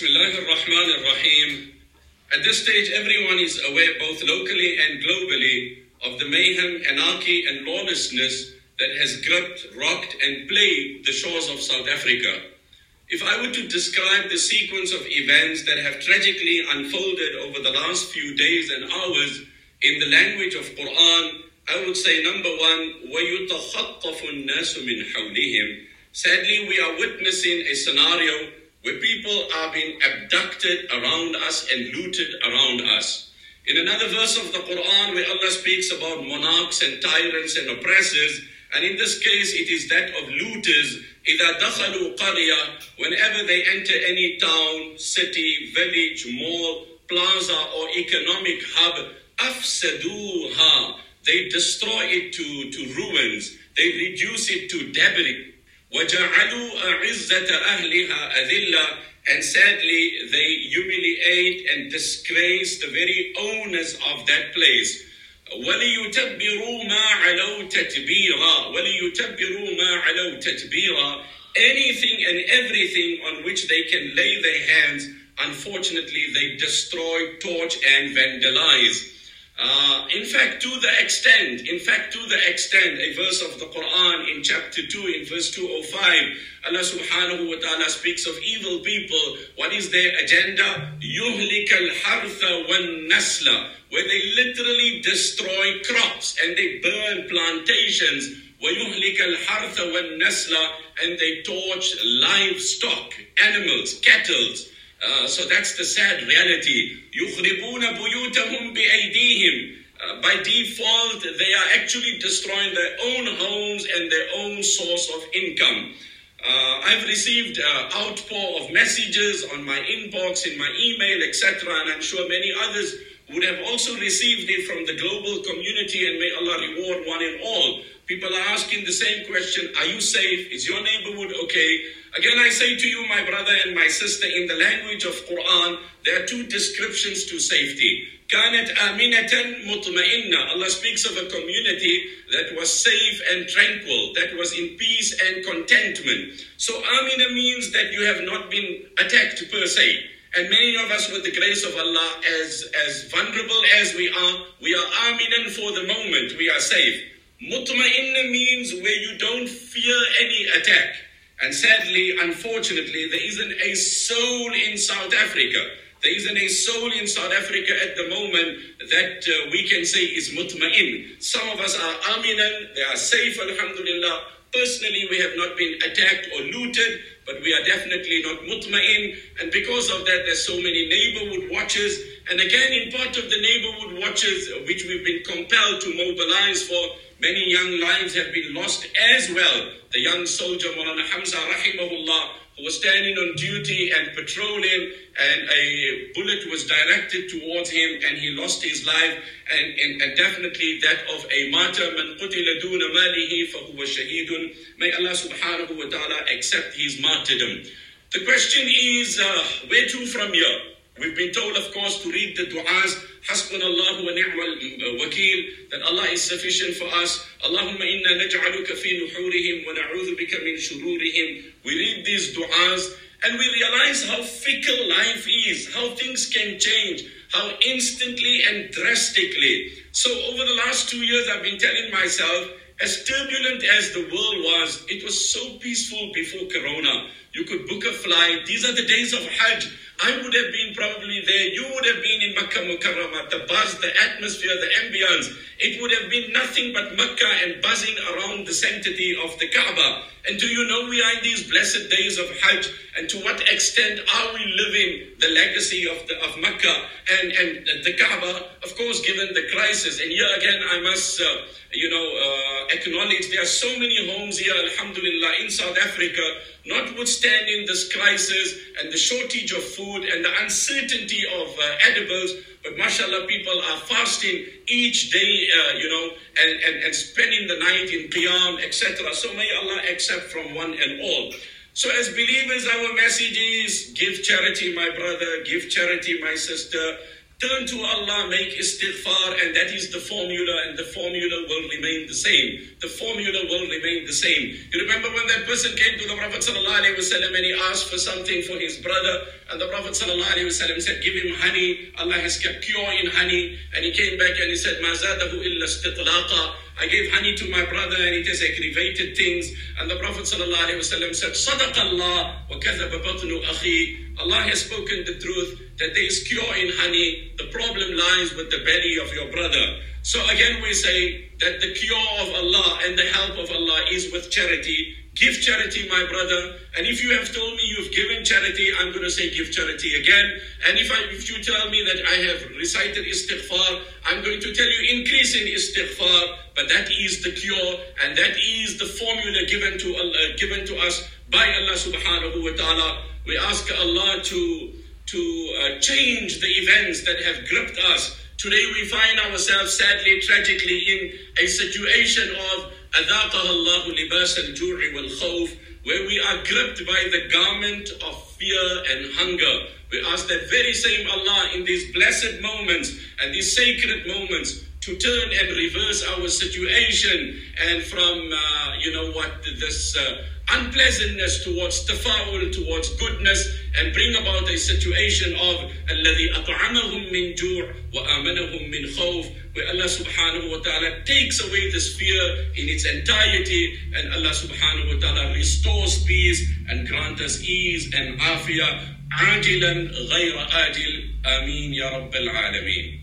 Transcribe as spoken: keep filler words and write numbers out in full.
Bismillah ar-Rahman ar-Rahim. At this stage, everyone is aware, both locally and globally, of the mayhem, anarchy, and lawlessness that has gripped, rocked, and plagued the shores of South Africa. If I were to describe the sequence of events that have tragically unfolded over the last few days and hours in the language of Quran, I would say, number one, وَيُتَخَطَّفُ النَّاسُ مِنْ حَوْلِهِمْ. Sadly, we are witnessing a scenario where people are being abducted around us and looted around us. In another verse of the Quran, where Allah speaks about monarchs and tyrants and oppressors, and in this case it is that of looters, إِذَا دَخَلُوا قَرْيَةً, whenever they enter any town, city, village, mall, plaza or economic hub, أَفْسَدُوهَا, they destroy it to, to ruins, they reduce it to debris. وَجَعَلُوا أَعِزَّةَ أَهْلِهَا أَذِلَّةً, and sadly they humiliate and disgrace the very owners of that place. وَلِيُتَبِّرُوا مَا عَلَوْا تَتْبِيرًا وَلِيُتَبِّرُوا مَا عَلَوْا تَتْبِيرًا. Anything and everything on which they can lay their hands, unfortunately they destroy, torch and vandalize. Uh, in fact, to the extent, in fact, to the extent, a verse of the Quran in chapter two, in verse two oh five, Allah subhanahu wa ta'ala speaks of evil people. What is their agenda? يُهْلِكَ الْحَرْثَ وَالنَّسْلَ, where they literally destroy crops and they burn plantations. وَيُهْلِكَ الْحَرْثَ وَالنَّسْلَ, and they torch livestock, animals, cattle. Uh, so that's the sad reality. يُخْرِبُونَ بُيُوتَهُمْ بِأَيْدِيهِمْ. Uh, by default, they are actually destroying their own homes and their own source of income. Uh, I've received uh, outpour of messages on my inbox, in my email, et cetera, and I'm sure many others would have also received it from the global community, and may Allah reward one and all. People are asking the same question: are you safe? Is your neighborhood okay? Again, I say to you, my brother and my sister, in the language of Quran, there are two descriptions to safety. كَانَتْ آمِنَةً مُطْمَئِنَّةً. Allah speaks of a community that was safe and tranquil, that was in peace and contentment. So Amina means that you have not been attacked per se. And many of us, with the grace of Allah, as, as vulnerable as we are, we are Aminan for the moment, we are safe. Mutma'inna means where you don't fear any attack. And sadly, unfortunately, there isn't a soul in South Africa. There isn't a soul in South Africa at the moment that uh, we can say is mutma'in. Some of us are aminan, they are safe, alhamdulillah. Personally, we have not been attacked or looted, but we are definitely not mutma'in. And because of that, there's so many neighborhood watches. And again, in part of the neighborhood watches, which we've been compelled to mobilize for, many young lives have been lost as well. The young soldier, Maulana Hamza, rahimahullah, who was standing on duty and patrolling, and a bullet was directed towards him, and he lost his life, and, and, and definitely that of a martyr. Man qutila duna malihi fahuwa shahidun. May Allah subhanahu wa ta'ala accept his martyrdom. The question is, uh, where to from here? We've been told, of course, to read the du'as, Hasbunallahu wa ni'mal wakeel, that Allah is sufficient for us. Allahumma inna naj'aluka fi nuhurihim wa na'udhu bika min shururihim. We read these du'as and we realize how fickle life is, how things can change, how instantly and drastically. So over the last two years, I've been telling myself, as turbulent as the world was, it was so peaceful before Corona. You could book a flight. These are the days of Hajj. I would have been probably there. You would have been in Makkah Mukarramah. The buzz, the atmosphere, the ambience. It would have been nothing but Makkah and buzzing around the sanctity of the Kaaba. And do you know we are in these blessed days of Hajj? And to what extent are we living the legacy of the of Makkah and, and the Kaaba? Of course, given the crisis. And here again, I must, uh, you know, uh, acknowledge there are so many homes here, alhamdulillah, in South Africa, notwithstanding this crisis and the shortage of food and the uncertainty of uh, edibles, but mashallah, people are fasting each day, uh, you know, and, and, and spending the night in qiyam, et cetera. So may Allah accept from one and all. So as believers, our message is give charity, my brother, give charity, my sister. Turn to Allah, make istighfar, and that is the formula, and the formula will remain the same. The formula will remain the same. You remember when that person came to the Prophet ﷺ and he asked for something for his brother, and the Prophet ﷺ said, give him honey. Allah has kept cure in honey. And he came back and he said, مَا زَادَهُ إِلَّا اسْتِطْلَاقًا. I gave honey to my brother and it has aggravated things. And the Prophet ﷺ said, صَدَقَ اللَّهُ وَكَذَبَ بَطْنُ أَخِي. Allah has spoken the truth that there is cure in honey. The problem lies with the belly of your brother. So again we say that the cure of Allah and the help of Allah is with charity. Give charity, my brother. And if you have told me you've given charity, I'm going to say give charity again. And if, I, if you tell me that I have recited istighfar, I'm going to tell you increase in istighfar. But that is the cure, and that is the formula given to Allah, given to us by Allah subhanahu wa ta'ala. We ask Allah to, to uh, change the events that have gripped us. Today we find ourselves sadly, tragically in a situation of أَذَاقَهَا اللَّهُ لِبَاسَ الْجُوعِ وَالْخَوْفِ, where we are gripped by the garment of fear and hunger. We ask that very same Allah in these blessed moments and these sacred moments to turn and reverse our situation, and from, uh, you know what, this uh, unpleasantness towards tafa'ul, towards goodness, and bring about a situation of الَّذِي أَطْعَمَهُم مِّن جُوعٍ وَآمَنَهُم مِّن خَوْفٍ, where Allah subhanahu wa ta'ala takes away this fear in its entirety, and Allah subhanahu wa ta'ala restores peace and grant us ease and afiyah, عاجلا غير آجل. آمين يا رب العالمين.